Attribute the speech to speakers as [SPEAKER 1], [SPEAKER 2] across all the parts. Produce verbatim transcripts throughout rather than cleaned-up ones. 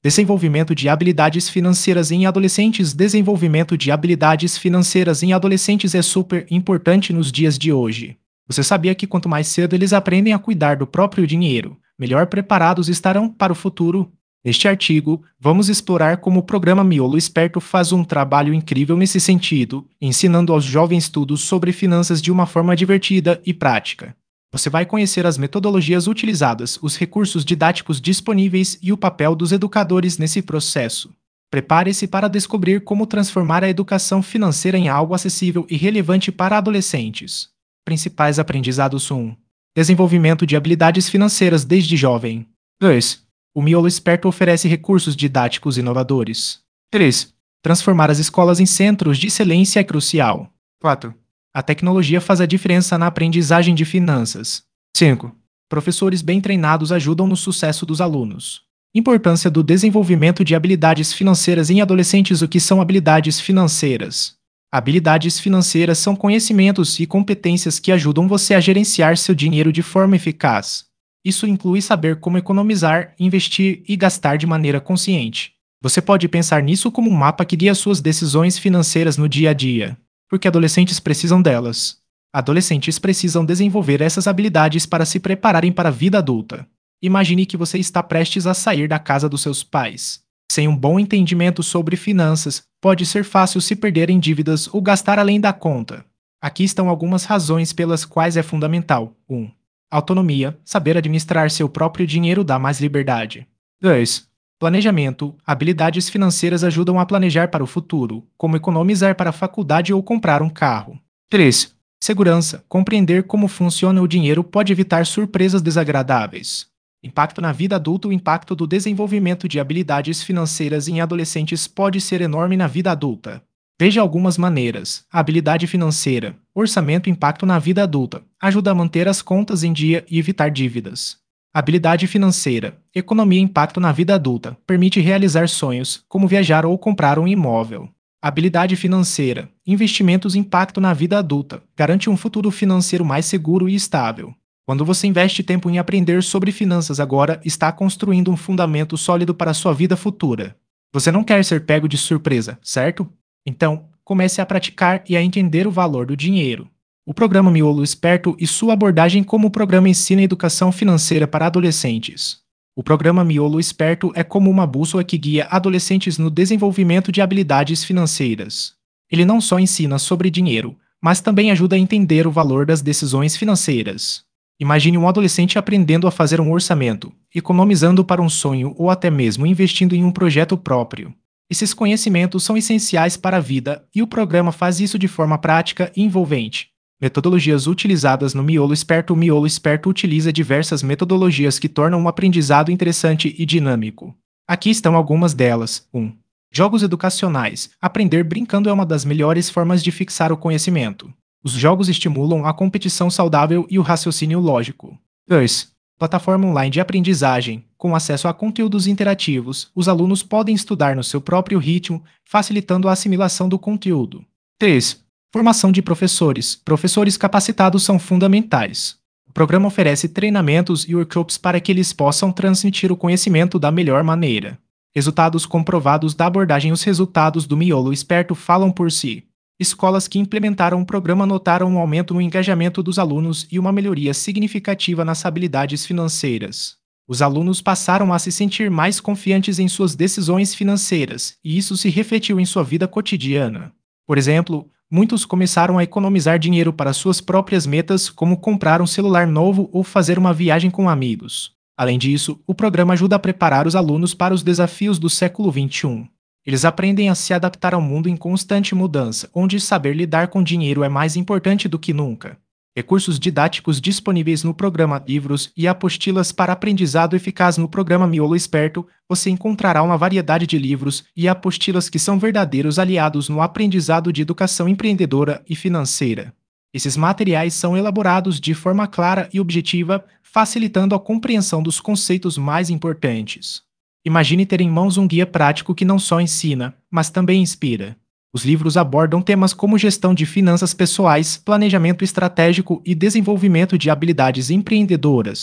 [SPEAKER 1] Desenvolvimento de habilidades financeiras em adolescentes. Desenvolvimento de habilidades financeiras em adolescentes é super importante nos dias de hoje. Você sabia que quanto mais cedo eles aprendem a cuidar do próprio dinheiro, melhor preparados estarão para o futuro? Neste artigo, vamos explorar como o programa Miolo Esperto faz um trabalho incrível nesse sentido, ensinando aos jovens tudo sobre finanças de uma forma divertida e prática. Você vai conhecer as metodologias utilizadas, os recursos didáticos disponíveis e o papel dos educadores nesse processo. Prepare-se para descobrir como transformar a educação financeira em algo acessível e relevante para adolescentes. Principais aprendizados: um. Desenvolvimento de habilidades financeiras desde jovem. dois. O Miolo Esperto oferece recursos didáticos inovadores. três. Transformar as escolas em centros de excelência é crucial. quatro. A tecnologia faz a diferença na aprendizagem de finanças. cinco. Professores bem treinados ajudam no sucesso dos alunos. Importância do desenvolvimento de habilidades financeiras em adolescentes. O que são habilidades financeiras? Habilidades financeiras são conhecimentos e competências que ajudam você a gerenciar seu dinheiro de forma eficaz. Isso inclui saber como economizar, investir e gastar de maneira consciente. Você pode pensar nisso como um mapa que guia suas decisões financeiras no dia a dia, porque adolescentes precisam delas. Adolescentes precisam desenvolver essas habilidades para se prepararem para a vida adulta. Imagine que você está prestes a sair da casa dos seus pais. Sem um bom entendimento sobre finanças, pode ser fácil se perder em dívidas ou gastar além da conta. Aqui estão algumas razões pelas quais é fundamental. um. Autonomia. Saber administrar seu próprio dinheiro dá mais liberdade. dois. Planejamento. Habilidades financeiras ajudam a planejar para o futuro, como economizar para a faculdade ou comprar um carro. três. Segurança. Compreender como funciona o dinheiro pode evitar surpresas desagradáveis. Impacto na vida adulta. O impacto do desenvolvimento de habilidades financeiras em adolescentes pode ser enorme na vida adulta. Veja algumas maneiras. Habilidade financeira. Orçamento. Impacto na vida adulta. Ajuda a manter as contas em dia e evitar dívidas. Habilidade financeira. Economia. Impacto na vida adulta. Permite realizar sonhos, como viajar ou comprar um imóvel. Habilidade financeira. Investimentos. Impacto na vida adulta. Garante um futuro financeiro mais seguro e estável. Quando você investe tempo em aprender sobre finanças agora, está construindo um fundamento sólido para a sua vida futura. Você não quer ser pego de surpresa, certo? Então, comece a praticar e a entender o valor do dinheiro. O programa Miolo Esperto e sua abordagem. Como o programa ensina educação financeira para adolescentes. O programa Miolo Esperto é como uma bússola que guia adolescentes no desenvolvimento de habilidades financeiras. Ele não só ensina sobre dinheiro, mas também ajuda a entender o valor das decisões financeiras. Imagine um adolescente aprendendo a fazer um orçamento, economizando para um sonho ou até mesmo investindo em um projeto próprio. Esses conhecimentos são essenciais para a vida e o programa faz isso de forma prática e envolvente. Metodologias utilizadas no Miolo Esperto. O Miolo Esperto utiliza diversas metodologias que tornam o aprendizado interessante e dinâmico. Aqui estão algumas delas. um. Jogos educacionais. Aprender brincando é uma das melhores formas de fixar o conhecimento. Os jogos estimulam a competição saudável e o raciocínio lógico. dois. Plataforma online de aprendizagem. Com acesso a conteúdos interativos, os alunos podem estudar no seu próprio ritmo, facilitando a assimilação do conteúdo. três. Formação de professores. Professores capacitados são fundamentais. O programa oferece treinamentos e workshops para que eles possam transmitir o conhecimento da melhor maneira. Resultados comprovados da abordagem. Os resultados do Miolo Esperto falam por si. Escolas que implementaram o programa notaram um aumento no engajamento dos alunos e uma melhoria significativa nas habilidades financeiras. Os alunos passaram a se sentir mais confiantes em suas decisões financeiras, e isso se refletiu em sua vida cotidiana. Por exemplo, muitos começaram a economizar dinheiro para suas próprias metas, como comprar um celular novo ou fazer uma viagem com amigos. Além disso, o programa ajuda a preparar os alunos para os desafios do século vinte e um. Eles aprendem a se adaptar ao mundo em constante mudança, onde saber lidar com dinheiro é mais importante do que nunca. Recursos didáticos disponíveis no programa. Livros e apostilas para aprendizado eficaz. No programa Miolo Esperto, você encontrará uma variedade de livros e apostilas que são verdadeiros aliados no aprendizado de educação empreendedora e financeira. Esses materiais são elaborados de forma clara e objetiva, facilitando a compreensão dos conceitos mais importantes. Imagine ter em mãos um guia prático que não só ensina, mas também inspira. Os livros abordam temas como gestão de finanças pessoais, planejamento estratégico e desenvolvimento de habilidades empreendedoras.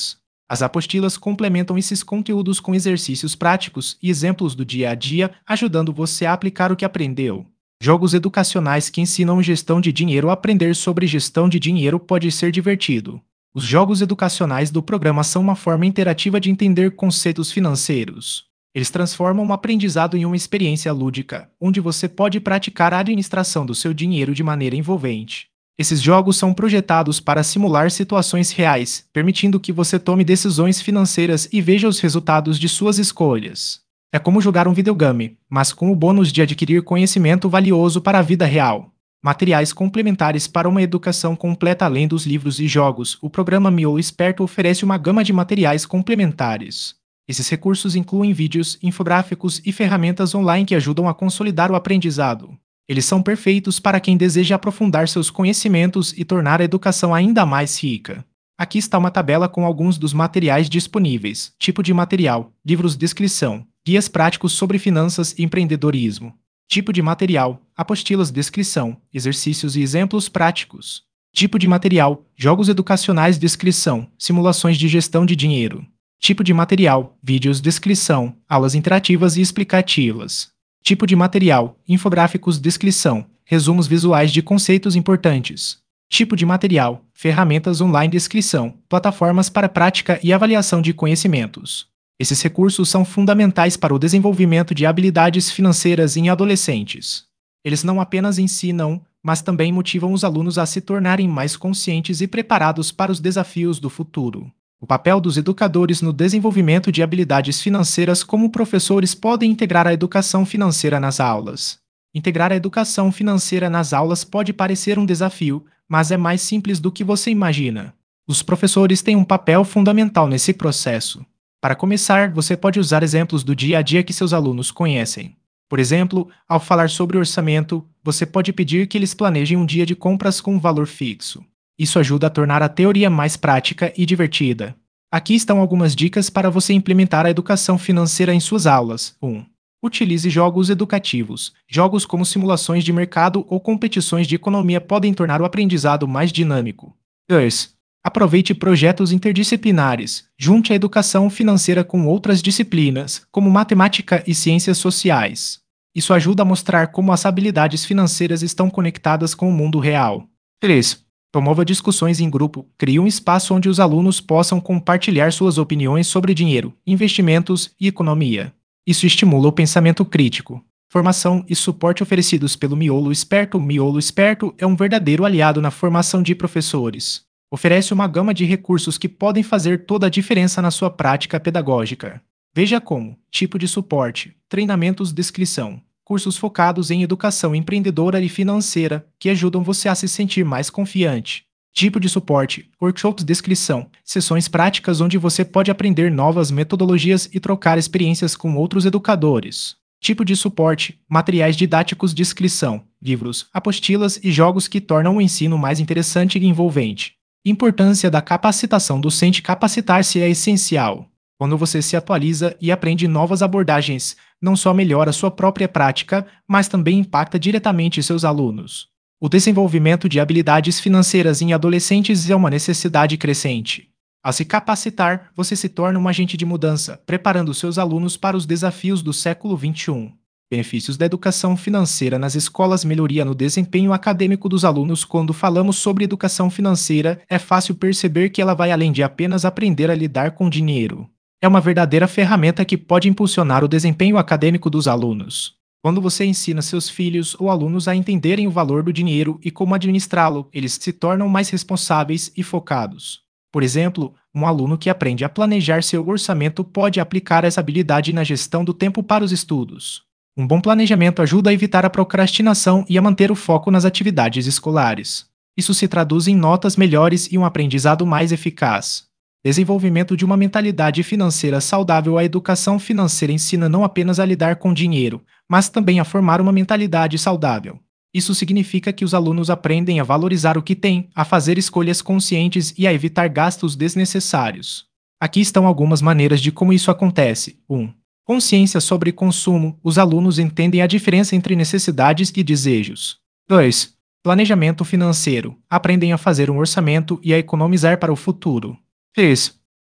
[SPEAKER 1] As apostilas complementam esses conteúdos com exercícios práticos e exemplos do dia a dia, ajudando você a aplicar o que aprendeu. Jogos educacionais que ensinam gestão de dinheiro. Aprender sobre gestão de dinheiro pode ser divertido. Os jogos educacionais do programa são uma forma interativa de entender conceitos financeiros. Eles transformam o aprendizado em uma experiência lúdica, onde você pode praticar a administração do seu dinheiro de maneira envolvente. Esses jogos são projetados para simular situações reais, permitindo que você tome decisões financeiras e veja os resultados de suas escolhas. É como jogar um videogame, mas com o bônus de adquirir conhecimento valioso para a vida real. Materiais complementares para uma educação completa. Além dos livros e jogos, o programa Miolo Esperto oferece uma gama de materiais complementares. Esses recursos incluem vídeos, infográficos e ferramentas online que ajudam a consolidar o aprendizado. Eles são perfeitos para quem deseja aprofundar seus conhecimentos e tornar a educação ainda mais rica. Aqui está uma tabela com alguns dos materiais disponíveis. Tipo de material: livros de descrição, guias práticos sobre finanças e empreendedorismo. Tipo de material: apostilas de descrição, exercícios e exemplos práticos. Tipo de material: jogos educacionais de descrição, simulações de gestão de dinheiro. Tipo de material: vídeos de descrição, aulas interativas e explicativas. Tipo de material: infográficos de descrição, resumos visuais de conceitos importantes. Tipo de material: ferramentas online de descrição, plataformas para prática e avaliação de conhecimentos. Esses recursos são fundamentais para o desenvolvimento de habilidades financeiras em adolescentes. Eles não apenas ensinam, mas também motivam os alunos a se tornarem mais conscientes e preparados para os desafios do futuro. O papel dos educadores no desenvolvimento de habilidades financeiras. Como professores podem integrar a educação financeira nas aulas? Integrar a educação financeira nas aulas pode parecer um desafio, mas é mais simples do que você imagina. Os professores têm um papel fundamental nesse processo. Para começar, você pode usar exemplos do dia a dia que seus alunos conhecem. Por exemplo, ao falar sobre orçamento, você pode pedir que eles planejem um dia de compras com um valor fixo. Isso ajuda a tornar a teoria mais prática e divertida. Aqui estão algumas dicas para você implementar a educação financeira em suas aulas. um. Utilize jogos educativos. Jogos como simulações de mercado ou competições de economia podem tornar o aprendizado mais dinâmico. dois. Aproveite projetos interdisciplinares. Junte a educação financeira com outras disciplinas, como matemática e ciências sociais. Isso ajuda a mostrar como as habilidades financeiras estão conectadas com o mundo real. três. Promova discussões em grupo. Crie um espaço onde os alunos possam compartilhar suas opiniões sobre dinheiro, investimentos e economia. Isso estimula o pensamento crítico. Formação e suporte oferecidos pelo Miolo Esperto. O Miolo Esperto é um verdadeiro aliado na formação de professores. Oferece uma gama de recursos que podem fazer toda a diferença na sua prática pedagógica. Veja como: tipo de suporte, treinamentos de descrição, cursos focados em educação empreendedora e financeira, que ajudam você a se sentir mais confiante. Tipo de suporte, workshops de descrição, sessões práticas onde você pode aprender novas metodologias e trocar experiências com outros educadores. Tipo de suporte, materiais didáticos de descrição, livros, apostilas e jogos que tornam o ensino mais interessante e envolvente. Importância da capacitação docente. Capacitar-se é essencial. Quando você se atualiza e aprende novas abordagens, não só melhora sua própria prática, mas também impacta diretamente seus alunos. O desenvolvimento de habilidades financeiras em adolescentes é uma necessidade crescente. Ao se capacitar, você se torna um agente de mudança, preparando seus alunos para os desafios do século vinte e um. Benefícios da educação financeira nas escolas. Melhoria no desempenho acadêmico dos alunos. Quando falamos sobre educação financeira, é fácil perceber que ela vai além de apenas aprender a lidar com dinheiro. É uma verdadeira ferramenta que pode impulsionar o desempenho acadêmico dos alunos. Quando você ensina seus filhos ou alunos a entenderem o valor do dinheiro e como administrá-lo, eles se tornam mais responsáveis e focados. Por exemplo, um aluno que aprende a planejar seu orçamento pode aplicar essa habilidade na gestão do tempo para os estudos. Um bom planejamento ajuda a evitar a procrastinação e a manter o foco nas atividades escolares. Isso se traduz em notas melhores e um aprendizado mais eficaz. Desenvolvimento de uma mentalidade financeira saudável. A educação financeira ensina não apenas a lidar com dinheiro, mas também a formar uma mentalidade saudável. Isso significa que os alunos aprendem a valorizar o que têm, a fazer escolhas conscientes e a evitar gastos desnecessários. Aqui estão algumas maneiras de como isso acontece. um. Consciência sobre consumo. Os alunos entendem a diferença entre necessidades e desejos. dois. Planejamento financeiro. Aprendem a fazer um orçamento e a economizar para o futuro. três.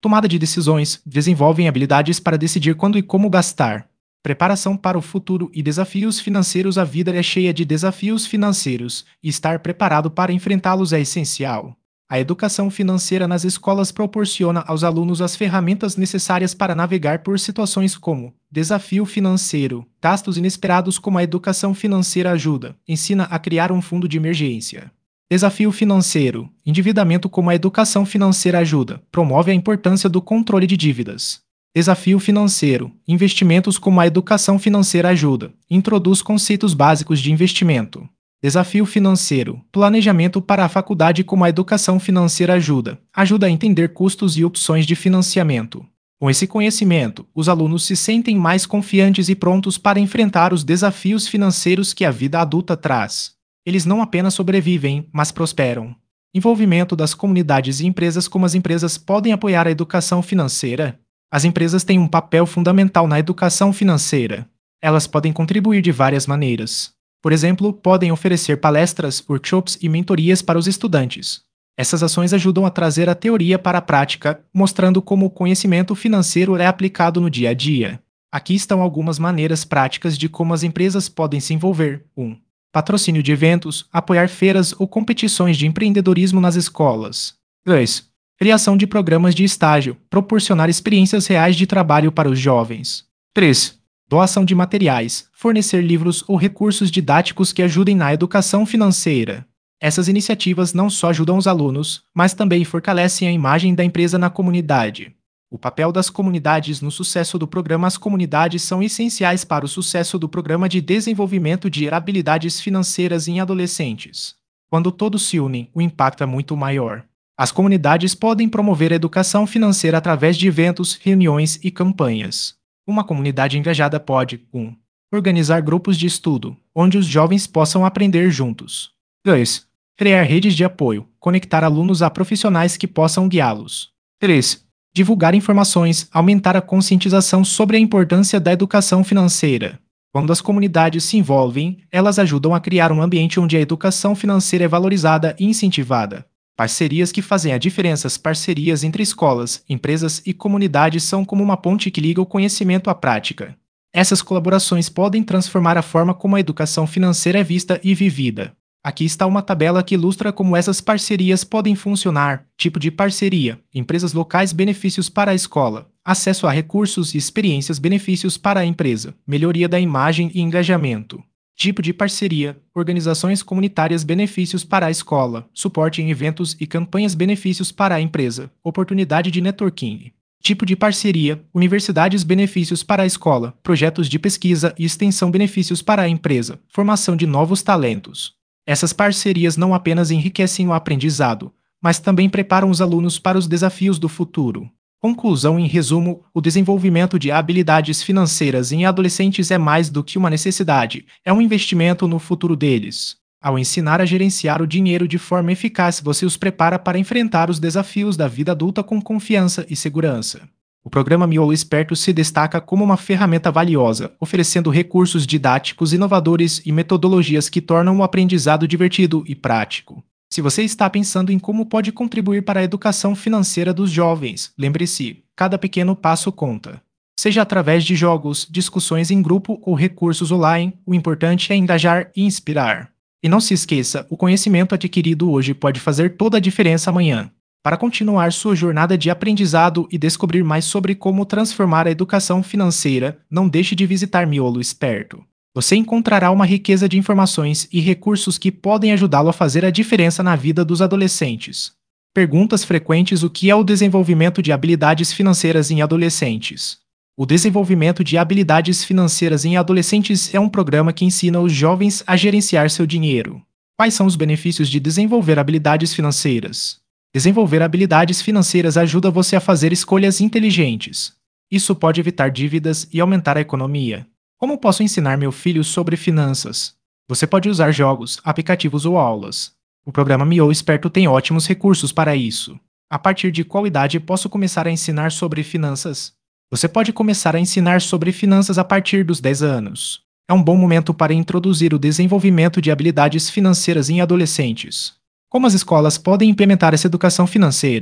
[SPEAKER 1] tomada de decisões, desenvolvem habilidades para decidir quando e como gastar. Preparação para o futuro e desafios financeiros. A vida é cheia de desafios financeiros, e estar preparado para enfrentá-los é essencial. A educação financeira nas escolas proporciona aos alunos as ferramentas necessárias para navegar por situações como desafio financeiro, gastos inesperados. Como a educação financeira ajuda, ensina a criar um fundo de emergência. Desafio financeiro, endividamento. Como a educação financeira ajuda, promove a importância do controle de dívidas. Desafio financeiro, investimentos. Como a educação financeira ajuda, introduz conceitos básicos de investimento. Desafio financeiro, planejamento para a faculdade. Como a educação financeira ajuda, ajuda a entender custos e opções de financiamento. Com esse conhecimento, os alunos se sentem mais confiantes e prontos para enfrentar os desafios financeiros que a vida adulta traz. Eles não apenas sobrevivem, mas prosperam. Envolvimento das comunidades e empresas. Como as empresas podem apoiar a educação financeira? As empresas têm um papel fundamental na educação financeira. Elas podem contribuir de várias maneiras. Por exemplo, podem oferecer palestras, workshops e mentorias para os estudantes. Essas ações ajudam a trazer a teoria para a prática, mostrando como o conhecimento financeiro é aplicado no dia a dia. Aqui estão algumas maneiras práticas de como as empresas podem se envolver. um. Patrocínio de eventos, apoiar feiras ou competições de empreendedorismo nas escolas. dois. Criação de programas de estágio, proporcionar experiências reais de trabalho para os jovens. três. Doação de materiais, fornecer livros ou recursos didáticos que ajudem na educação financeira. Essas iniciativas não só ajudam os alunos, mas também fortalecem a imagem da empresa na comunidade. O papel das comunidades no sucesso do programa. As comunidades são essenciais para o sucesso do programa de desenvolvimento de habilidades financeiras em adolescentes. Quando todos se unem, o impacto é muito maior. As comunidades podem promover a educação financeira através de eventos, reuniões e campanhas. Uma comunidade engajada pode um. Organizar grupos de estudo, onde os jovens possam aprender juntos. dois. Criar redes de apoio, conectar alunos a profissionais que possam guiá-los. três. Divulgar informações, aumentar a conscientização sobre a importância da educação financeira. Quando as comunidades se envolvem, elas ajudam a criar um ambiente onde a educação financeira é valorizada e incentivada. Parcerias que fazem a diferença. As parcerias entre escolas, empresas e comunidades são como uma ponte que liga o conhecimento à prática. Essas colaborações podem transformar a forma como a educação financeira é vista e vivida. Aqui está uma tabela que ilustra como essas parcerias podem funcionar. Tipo de parceria: empresas locais, benefícios para a escola, acesso a recursos e experiências, benefícios para a empresa, melhoria da imagem e engajamento. Tipo de parceria: organizações comunitárias, benefícios para a escola, suporte em eventos e campanhas, benefícios para a empresa, oportunidade de networking. Tipo de parceria: universidades, benefícios para a escola, projetos de pesquisa e extensão, benefícios para a empresa, formação de novos talentos. Essas parcerias não apenas enriquecem o aprendizado, mas também preparam os alunos para os desafios do futuro. Conclusão: em resumo, o desenvolvimento de habilidades financeiras em adolescentes é mais do que uma necessidade, é um investimento no futuro deles. Ao ensinar a gerenciar o dinheiro de forma eficaz, você os prepara para enfrentar os desafios da vida adulta com confiança e segurança. O programa Miolo Esperto se destaca como uma ferramenta valiosa, oferecendo recursos didáticos inovadores e metodologias que tornam o aprendizado divertido e prático. Se você está pensando em como pode contribuir para a educação financeira dos jovens, lembre-se, cada pequeno passo conta. Seja através de jogos, discussões em grupo ou recursos online, o importante é engajar e inspirar. E não se esqueça, o conhecimento adquirido hoje pode fazer toda a diferença amanhã. Para continuar sua jornada de aprendizado e descobrir mais sobre como transformar a educação financeira, não deixe de visitar Miolo Esperto. Você encontrará uma riqueza de informações e recursos que podem ajudá-lo a fazer a diferença na vida dos adolescentes. Perguntas frequentes: o que é o desenvolvimento de habilidades financeiras em adolescentes? O desenvolvimento de habilidades financeiras em adolescentes é um programa que ensina os jovens a gerenciar seu dinheiro. Quais são os benefícios de desenvolver habilidades financeiras? Desenvolver habilidades financeiras ajuda você a fazer escolhas inteligentes. Isso pode evitar dívidas e aumentar a economia. Como posso ensinar meu filho sobre finanças? Você pode usar jogos, aplicativos ou aulas. O programa Miolo Esperto tem ótimos recursos para isso. A partir de qual idade posso começar a ensinar sobre finanças? Você pode começar a ensinar sobre finanças a partir dos dez anos. É um bom momento para introduzir o desenvolvimento de habilidades financeiras em adolescentes. Como as escolas podem implementar essa educação financeira?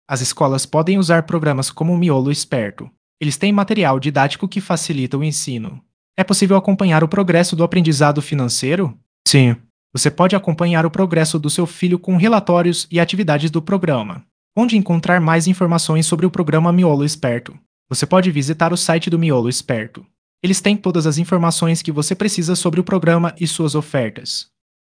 [SPEAKER 1] As escolas podem usar programas como o Miolo Esperto. Eles têm material didático que facilita o ensino. É possível acompanhar o progresso do aprendizado financeiro? Sim. Você pode acompanhar o progresso do seu filho com relatórios e atividades do programa. Onde encontrar mais informações sobre o programa Miolo Esperto? Você pode visitar o site do Miolo Esperto. Eles têm todas as informações que você precisa sobre o programa e suas ofertas.